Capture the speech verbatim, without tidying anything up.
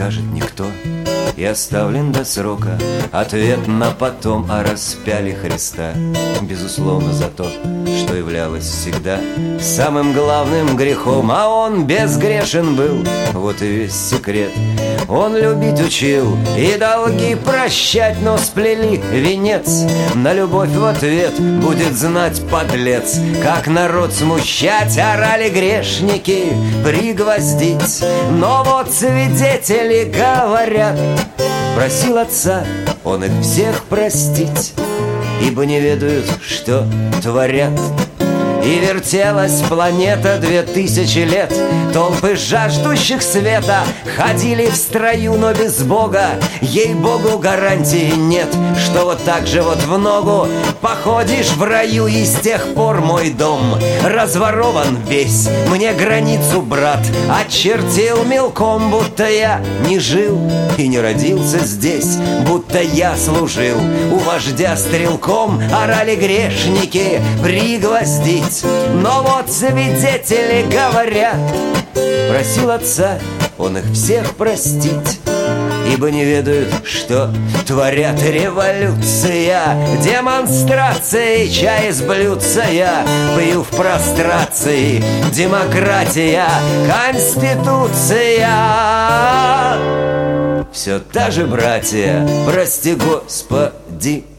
скажет никто, и оставлен до срока ответ на потом о распяле Христа. Безусловно, за то, что являлось всегда самым главным грехом, а он безгрешен был, вот и весь секрет. Он любить учил и долги прощать, но сплели венец на любовь в ответ. Будет знать подлец, как народ смущать, орали грешники пригвоздить. Но вот свидетели говорят, просил отца он их всех простить, ибо не ведают, что творят. И вертелась планета две тысячи лет. Толпы жаждущих света ходили в строю, но без Бога, ей-богу, гарантии нет, что вот так же вот в ногу походишь в раю. И с тех пор мой дом разворован весь. Мне границу брат очертил мелком, будто я не жил и не родился здесь, будто я служил у вождя стрелком. Орали грешники пригвоздить. Но вот свидетели говорят, просил отца он их всех простить, ибо не ведают, что творят. Революция, демонстрации, чай из блюдца я пью в прострации. Демократия, конституция, все та же, братья, прости Господи.